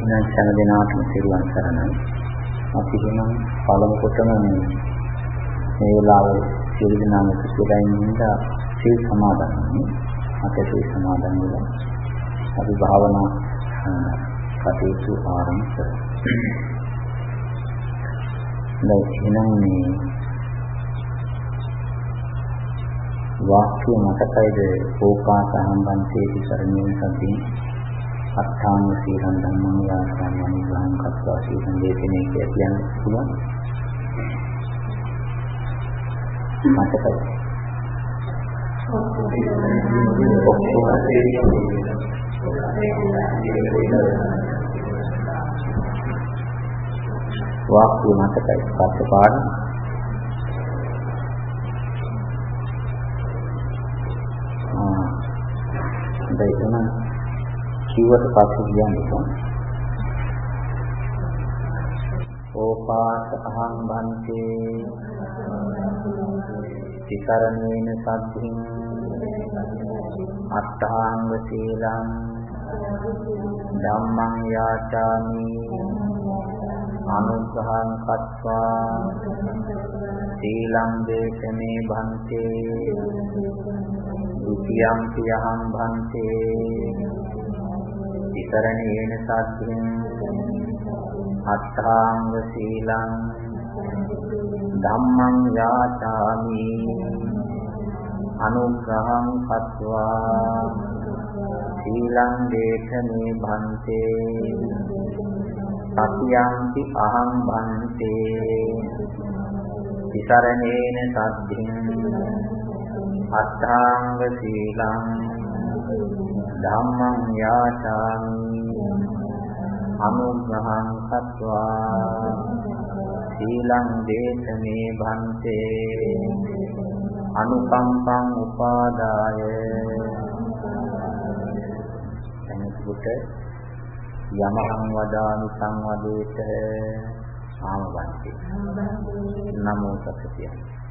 එහෙනම් සෑම දිනකටම සිරුවන් සරණයි. අපි එහෙනම් පළමු කොටම මේ වෙලාවේ සියලු දෙනාම කුසලයෙන් ඉඳලා සීල් සමාදන් වෙන්නේ. අපේ සීල් සමාදන් වෙලා අපි භාවනා කටයුතු ආරම්භ කරමු. දැන් එහෙනම් මේ වාක්‍ය මතකයිද ඕකාස සම්බන්ධයේ සරණිය සම්පින් අත්ථාංග සීලං ධම්මං යාසාමනි ගහං කତ୍වා සීලං දේශනේ කියන පුළුවන් මතකයි වාක්‍ය මතකයි පස්සේ දෙයන කිව්වට පස්සේ කියන්නේ ඕපාස අහං බන්තේ තිකරණේන සද්ධින් අට්ඨාංග සීලං ධම්මං යාචාමි අනුග්‍රහං කତ୍වා සීලං දේශනේ බන්තේ දුතියං පියහං භන්තේ ඉතරණේන සද්ධින් අට්ඨාංග සීලං ධම්මං යාචාමි අනුග්‍රහං කତ୍වා සීලං දේශනේ භන්තේ සතියං අහං භන්තේ ඉතරණේන සද්ධින් අට්ඨාංග සීලං ධම්මං යාචාමි අනුග්‍රහං කତ୍වා සීලං දේශනේ භන්තේ අනුකම්පං උපාදාය එනකොට යමහං වදාමි සංවදේත ආමවන්ති නමෝ තස්සේ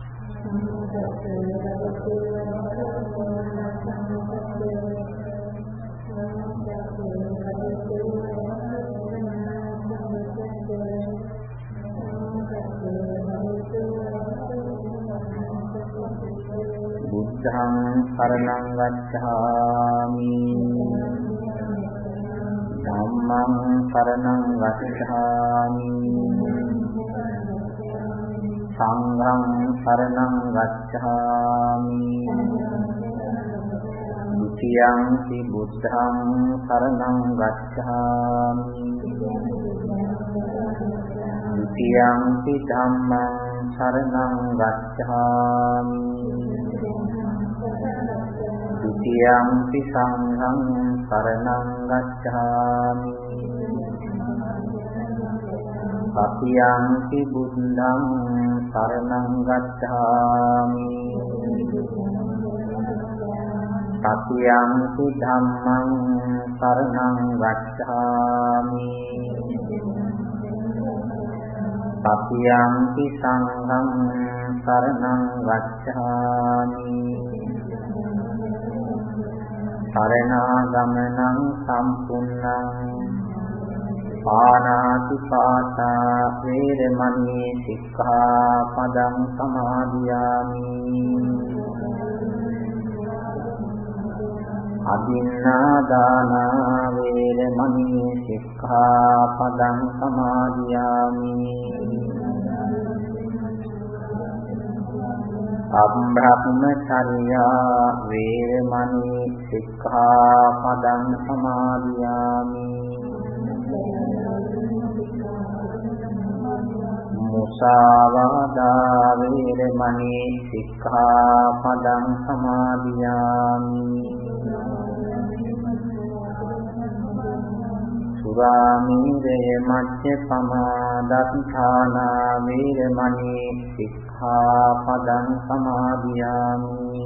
බුද්ධං शरणं गच्छामि ධම්මං शरणं गच्छामि සංඝං शरणं गच्छामि ဒုတိယံ ති බුද්ධං शरणं गच्छामि ဒုတိယံ ති ධම්මං शरणं गच्छामि ဒုတိယံ ති සංඝං शरणं गच्छामि တတိယံ ති බුද්ධං शरणं गच्छामि တတိယံ ති ධම්මං शरणं गच्छामि တတိယံ ති සංඝං शरणं गच्छामि शरणागमनं सम्पूर्णं පාණාතිපාතා වේරමණී සික්ඛාපදං සමාදියාමි අදින්නාදානා වේරමණී සික්ඛාපදං සමාදියාමි අබ්‍රහ්මචර්යා වේරමණී සික්ඛාපදං සමාදියාමි මුසාවාදා වේරමණී සික්ඛාපදං සමාදියාමි සුරාමේරය මච්ඡපමා දත්තානා වේරමණී සික්ඛාපදං සමාදියාමි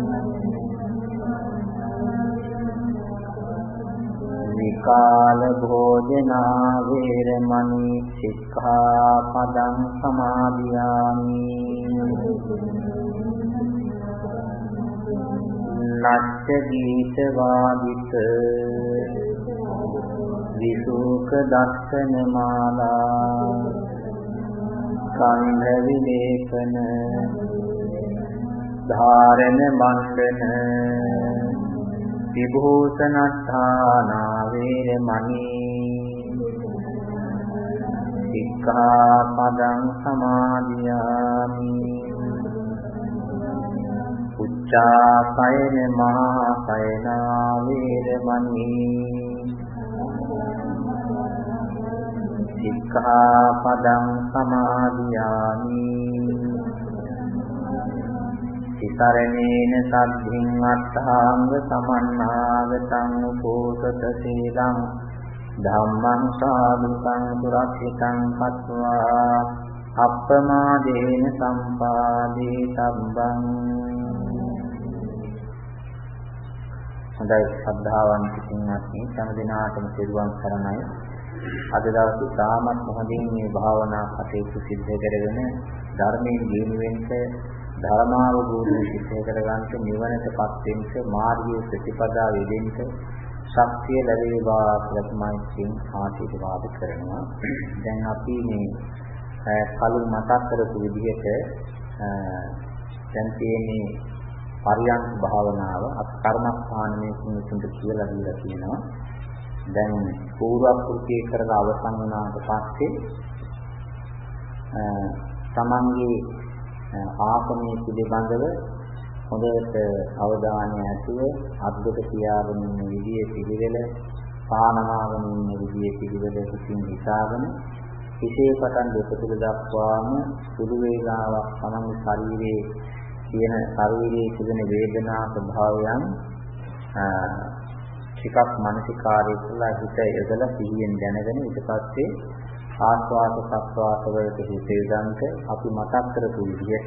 විකාල භෝජනා වේරමණී සික්ඛාපදං සමාදියාමි නච්ච ගීත වාදිත විසුක දස්සන මාලා කන්ධ විලේපන ධාරණ මණ්ඩන විභූෂණත්ථානා වේරමණී සික්ඛාපදං සමාදියාමි උච්චාසයන මහාසයනා වේරමණී සික්ඛාපදං සමාදියාමි සරණේන සද්ධින් අට්ඨාංග සමන්නාගතං උපෝසත සීලං ධම්මං සාදුකං සුරක්ෂිතං කତ୍වා අප්පමාදේන සම්පාදී තබ්බං. හොඳයි ශ්‍රද්ධාවන්ත පින්වත්නි හැම දිනාටම සිරුවන් සරණයි. අද දවසේ තාමත් මොහොතින් මේ භාවනා කටයුතු සිද්ධ කරගෙන ධර්මයෙන් දිනු වෙන්න ධර්මාවබෝධය සිද්ධ කරගන්නට නිවනටපත් වෙන්න මාර්ගයේ ප්‍රතිපදා වේදෙන්න ශක්තිය ලැබේවා කියලා තමයි ආශිර්වාද කරනවා. දැන් අපි මේ කලින් මතක් කරපු විදිහට දැන් තියෙන්නේ පරියන්ක භාවනාව අපි කර්මස්ථානයේ මුතුන්ට කියලා දීලා තියෙනවා. දැන් පූර්වක්‍ෘතිය කරලා අවසන් වුණාට පස්සේ තමන්ගේ ආසනයේ පිළිබඳව හොඳට අවධානය ඇතුව අද්දක තියාගෙන ඉන්න විදියේ පිළිවෙල පානමාගෙන ඉන්න විදියේ පිළිවෙල හිතින් හිතාගෙන හිතේ පටන් දෙපතුල දක්වාම සුළු වේලාවක් තමන්ගේ ශරීරයේ තිබෙන වේදනා ස්වභාවයන් ටිකක් මානසිකාරය කළා හිත යොදලා සිහියෙන් දැනගෙන ඊට පස්සේ ආස්වාද ප්‍රස්වාස වලට හිත යොදන්ට අපි මතක් කරපු විදිහට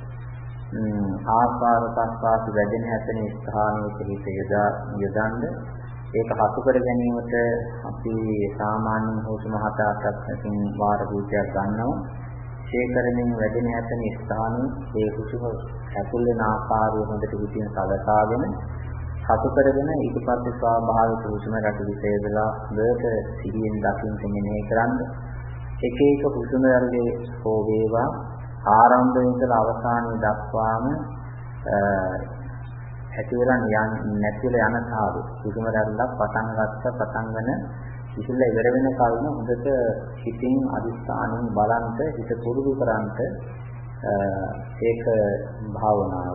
ආස්වාද ප්‍රස්වාස වැඩෙන හැතන ස්ථානයේ හිත යොදන්න ඒක හසු කර ගැනීමට අපි සාමාන්‍යයෙන් හුස්ම 7-8ක් නැතිනම් වාර කීපයක් ගන්නවා. ශේකරණයෙන් වැඩෙන හැතන ස්ථානයේ ඒ හුස්ම ඇතුල් වෙන ආකාරය හොඳට හිතින් සලකාගෙන හසු කරගෙන ඊට පස්සේ ස්වාභාවික හුස්ම රට හිත යොදලා හොඳට සිහියෙන් දකින්න මෙනෙහි කරන්න. එක එක හුස්ම රැල්ලේ හෝ වේවා ආරම්භයෙන් ඉඳලා අවසානයේ දක්වාම ඇති වෙලා නැතිලා යන තාලෙ හුස්ම රැල්ලක් පටන් ගන්න ඉතින් ඉවර වෙන කලින් හොඳට හිතින් අදිස්ථානෙන් බලන්ට හිත පුරුදු කරන්ට ඒක භාවනාව.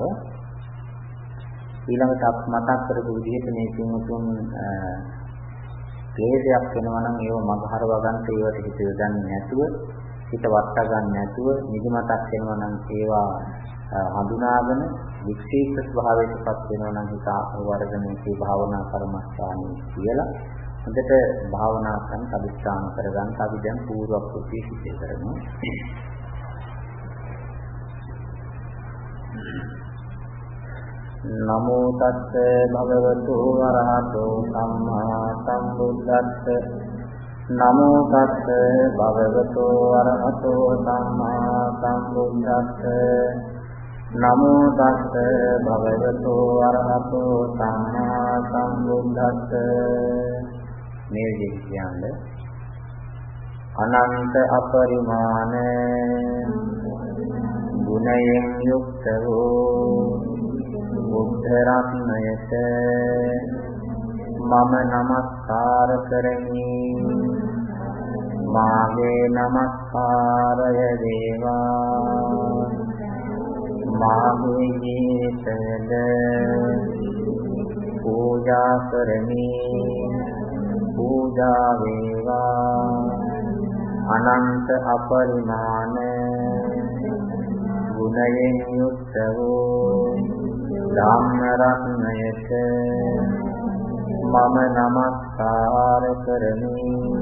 ඊළඟට අප මතක් කරපු විදිහට මේ පින්තුන් ක්ලේශයක් වෙනවා නම් ඒව මගහරව ගන්න ඒවට හිත යොදන්නේ නැතුව හිත වට ගන්න නැතුව නිදිමතක් වෙනවා නම් ඒවා හඳුනාගෙන වික්ෂීප ස්වභාවයටපත් වෙනවා නම් හිත වර්ධනය මේ භාවනා කර්මස්ථානයේ කියලා හොඳට භාවනා කරන අධිෂ්ඨාන කරගන්න අපි දැන් පූර්වක්‍ෘතිය සිද්ධ කරනවා. නමෝ තස්ස භගවතු වරහතෝ සම්මා සම්බුද්දස්ස නමෝ තස්ස භගවතු වරහතෝ සම්මා සම්බුද්දස්ස නමෝ තස්ස භගවතු වරහතෝ සම්මා සම්බුද්දස්ස. මේ විදිහට අනන්ත අපරිමාණ ගුණයෙන් යුක්ත වූ බුද්ධ රත්නයට මම නමස්කාර කරමි. මාගේ නමස්කාරය වේවා. මාගේ ජීවිතයද පූජා කරමි. පූජා වේවා. අනන්ත අපරිමාණ ගුණයෙන් යුක්ත වූ ධම්ම රත්නයට මම නමස්කාර කරමි.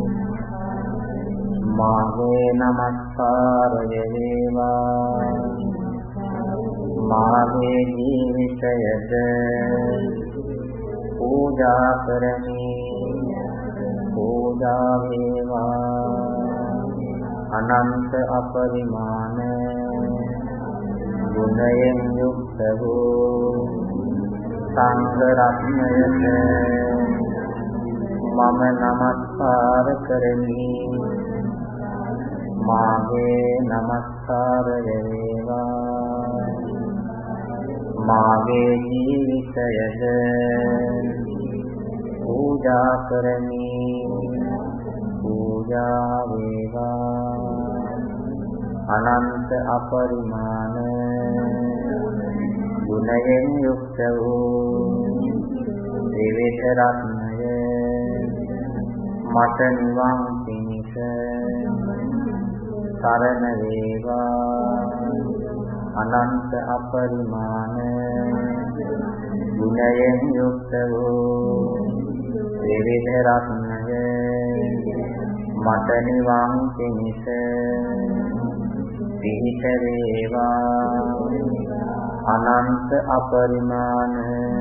මාගේ නමස්කාරය වේවා. මාගේ ජීවිතයද පූජා කරමි. පූජා වේවා. අනන්ත අපරිමාණ ගුණයෙන් යුක්ත වූ සංඝ රත්නයට මම නමස්කාර කරමි මාගේ නමස්කාර වේවා මාගේ ජීවිතයද පූජා කරමි පූජා වේවා අනන්ත අපරිමාණ ගුණයෙන් යුක්ත වූ ත්‍රිවිධ රත්නය මට නිවන් පිණිස සරණ වේවා අනන්ත අපරිමාණ ගුණයෙන් යුක්ත වූ ත්‍රිවිධ රත්නය මට නිවන් පිණිස පිහිට වේවා අනන්ත අපරිමාණ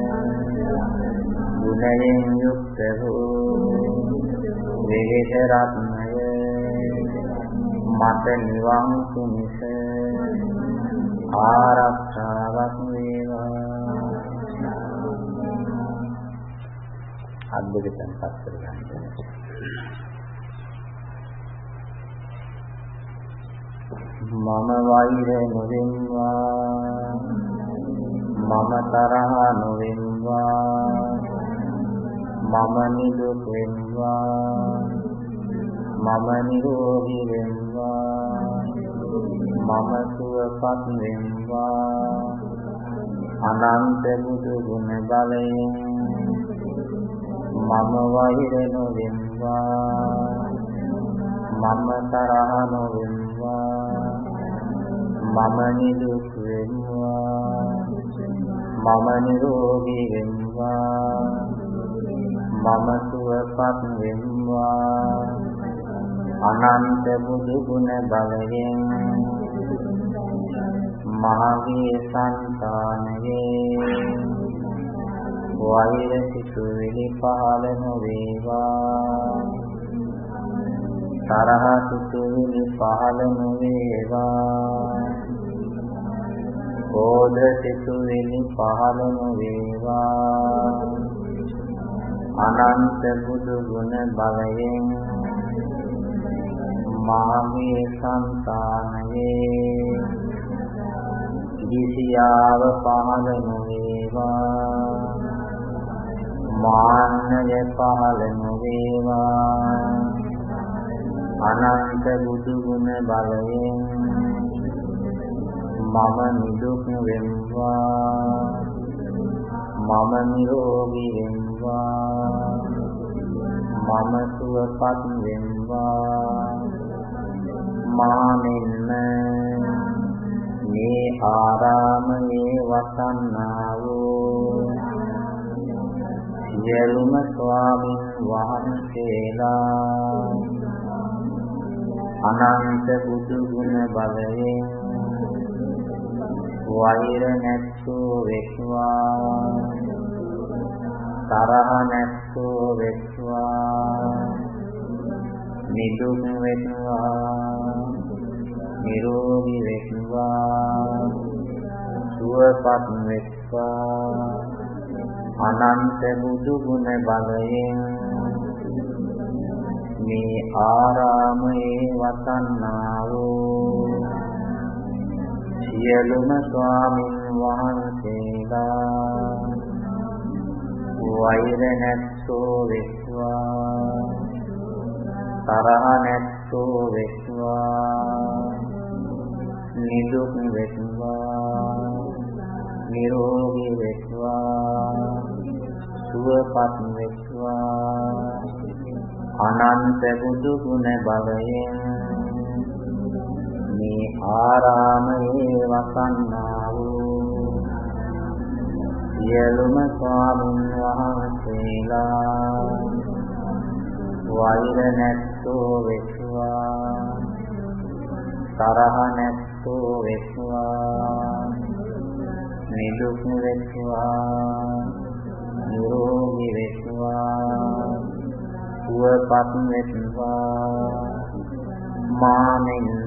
ගුණයෙන් යුක්ත වූ ත්‍රිවිධ රත්නය මට නිවන් පිණිස ආරක්ෂාවක් වේවා. අද්භූතයෙන් පත් කරගන්න. මම වෛර නොවෙම්වා මම තරහ නොවෙම්වා මම නිදුක් වෙම්වා මම නිරෝගී වෙම්වා මම සුවපත් වෙම්වා අනන්ත බුදු ගුණ බලයෙන් මම වෛර නොවෙම්වා මම තරහ නොවෙම්වා මම නිදුක් වෙම්වා මම නිරෝගී වෙම්වා මම සුවපත් වෙම්වා අනන්ත බුදු ගුණ බලයෙන් මාගේ සංතානයේ වෛර සිතුවිලි පහළ නොවේවා තරහ සිතුවිලි පහළ නොවේවා ක්‍රෝධ සිතුවිලි පහළ නොවේවා අනන්ත බුදු ගුණ බලයෙන් මාගේ සංතානයේ කිසියාව පහළ නොවේවා මාන්නය පහළ නොවේවා අනන්ත බුදු ගුණ බලයෙන් මම නිදුක් වෙම්වා මම නිරෝගී වෙම්වා මම සුවපත් වෙම්වා මා මෙන්න මේ ආරාමයේ වසන්නා වූ සියලුම ස්වාමීන් වහන්සේලා අනන්ත බුදු ගුණ බලයෙන් වෛර නැත්සෝ වෙත්වා තරහ නැත්සෝ වෙත්වා නිදුක් වෙත්වා නිරෝගී වෙත්වා සුවපත් වෙත්වා අනන්ත බුදු ගුණ බලයෙන් මේ ආරාමයේ වසන්නා වූ සියලුම ස්වාමීන් වහන්සේලා වෛර නැත්සෝ වෙත්වා තරහ නැත්සෝ වෙත්වා නිදුක් වෙත්වා නිරෝගී වෙත්වා සුවපත් වෙත්වා අනන්ත බුදු ගුණ බලයෙන් මේ ආරාමයේ වසන්නා වූ සියලුම ස්වාමීන් වහන්සේලා වෛර නැත්සෝ වෙත්වා තරහ නැත්සෝ වෙත්වා නිදුක් වෙත්වා නිරෝගී වෙත්වා සුවපත් වෙත්වා මා මෙන්න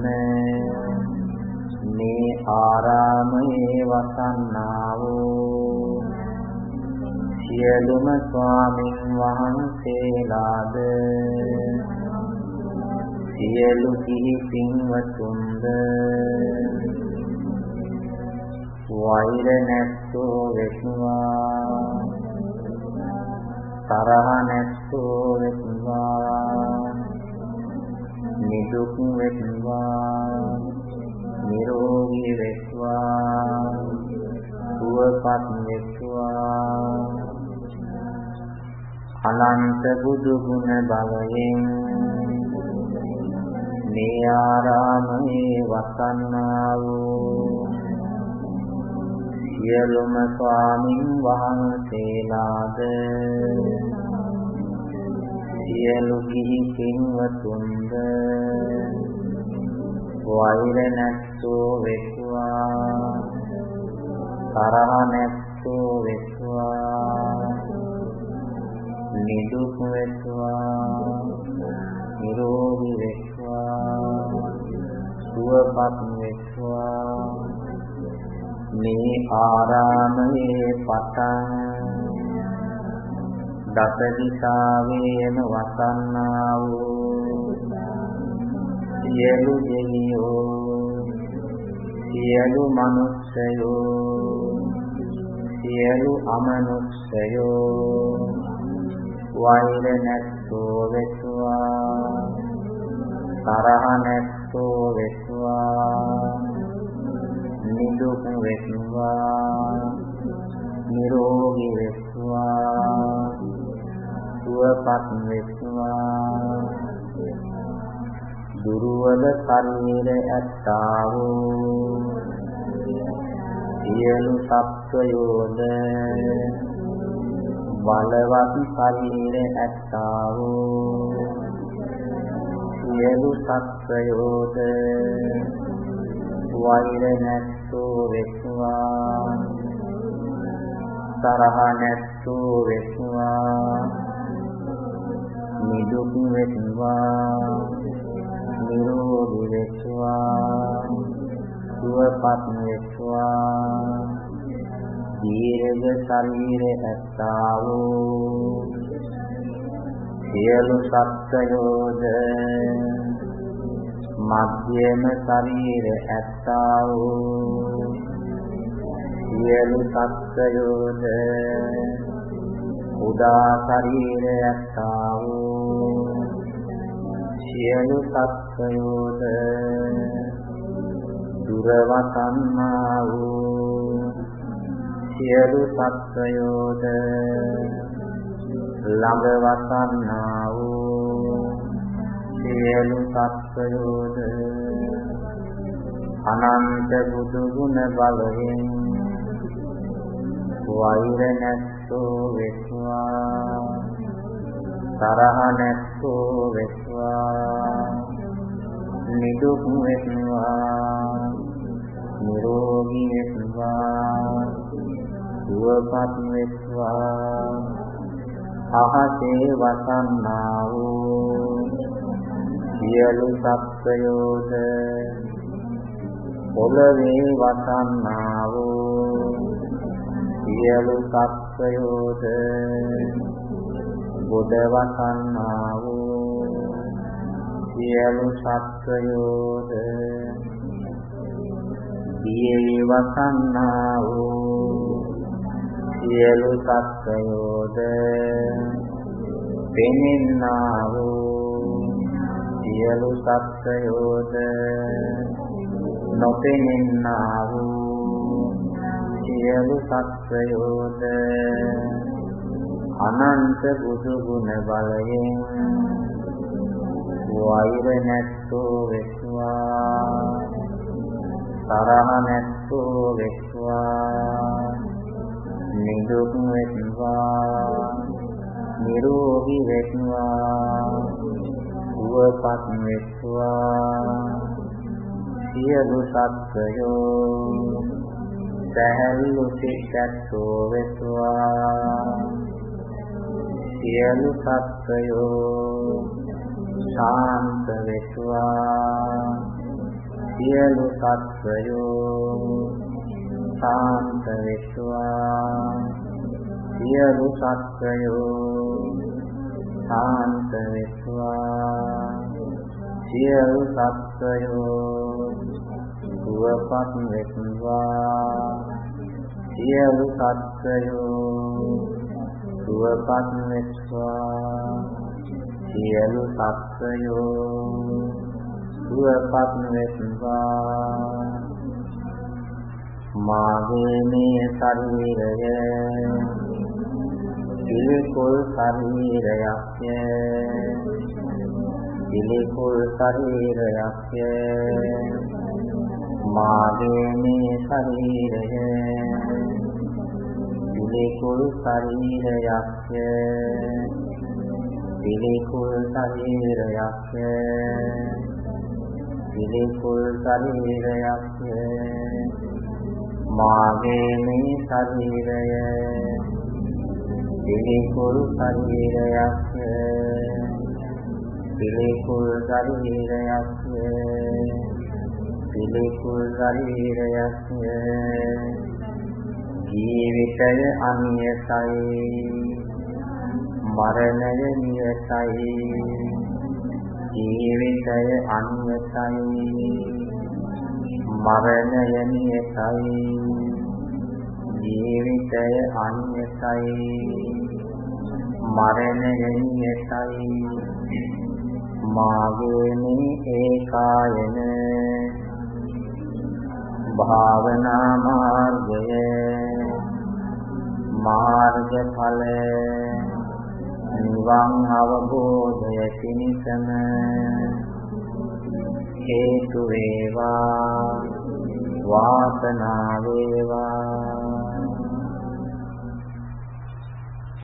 මේ ආරාමයේ වසන්නා වූ සියලුම ස්වාමීන් වහන්සේලාද සියලු කිහි පින්වතුන්ද වෛර නැත්තෝ වෙත්වා තරහ නැත්තෝ වෙත්වා නිදුක් වෙත්වා නිරෝගී වෙත්වා සුවපත් වෙත්වා අනන්ත බුදු ගුණ බලයෙන් මේ ආරාමයේ වසන්නා වූ සියලුම ස්වාමින් වහන්සේලාද සියලු කිහි පින්වතුන්ද වෛර නැත්තෝ වෙත්වා තරහ නැත්තෝ වෙත්වා නිදුක් වෙත්වා නිරෝගී වෙත්වා සුවපත් වෙත්වා මේ ආරාමයේ පතං දස දිසාවේම වසන්නා වූ සියලු දෙවියෝ සියලු මනුස්සයෝ සියලු අමනුස්සයෝ වෛර නැත්තෝ වෙත්වා තරහ නැත්තෝ වෙත්වා නිදුක් වෙත්වා නිරෝගී වෙත්වා සුවපත් වෙත්වා දුර්වල ශරීර ඇත්තා වූ සියලු සත්වයෝද බලවත් ශරීර ඇත්තා වූ සියලු සත්වයෝද වෛර නැත්තෝ වෙත්වා තරහ නැත්තෝ වෙත්වා නිදුක් වෙත්වා නිරෝගී වෙත්වා සුවපත් වෙත්වා දීර්ඝ ශරීර ඇත්තා වූ සියලු සත්වයෝද මධ්‍යම ශරීර ඇත්තා වූ සියලු සත්වයෝද උදා ශරීර ඇත්තා වූ සියලු සත්වයෝද දුර වසන්නා වූ සියලු සත්වයෝද ළඟ වසන්නා වූ සියලු සත්වයෝද අනන්ත බුදු ගුණ බලයෙන් වෛර නැත්තෝ වෙත්වා තරහ නැත්තෝ වෙත්වා නිදුක් වෙත්වා නිරෝගී වෙත්වා සුවපත් වෙත්වා අහසේ වසන්නා වූ සියලු සත්වයෝද පොළවේ වසන්නා වූ සියලු සත්වයෝද බුද වසන්නා වූ සියලු සත්වයෝද දියේ වසන්නා වූ සියලු සත්වයෝද පෙනෙන්නා වූ සියලු සත්වයෝද නොපෙනෙන්නා වූ සියලු සත්වයෝද අනන්ත බුදු ගුණ බලයෙන් වෛර නැත්තෝ වෙත්වා තරහ නැත්තෝ වෙත්වා නිදුක් වෙත්වා නිරෝගී වෙත්වා සුවපත් වෙත්වා සියලු සත්වයෝ සැහැල්ලු සිතැත්තෝ වෙත්වා සියලු සත්වයෝ ශාන්ත වෙත්වා සියලු සත්වයෝ ශාන්ත වෙත්වා සියලු සත්වයෝ ශාන්ත වෙත්වා සියලු සත්වයෝ සුවපත් වෙත්වා සියලු සත්වයෝ සුවපත් වෙත්වා සියලු සත්වයෝ සුවපත් වෙත්වා මාගේ මේ ශරීරය පිළිකුල් ශරීරයක්ය පිළිකුල් ශරීරයක්ය මාගේ මේ ශරීරය පිළිකුල් ශරීරයක්ය පිළිකුල් ශරීරයක්ය පිළිකුල් ශරීරයක්ය මාගේ මේ ශරීරය පිළිකුල් ශරීරයක්ය පිළිකුල් ශරීරයක්ය පිළිකුල් ශරීරයක්ය ජීවිතය අනියතයි මරණය නියතයි ජීවිතය අනියතයි මරණය නියතයි ජීවිතය අනියතයි මරණය නියතයි මාගේ මේ ඒකායන භාවනා මාර්ගය මාර්ගඵල නිවන් අවබෝධය පිණිසම හේතු වේවා වාසනාව වේවා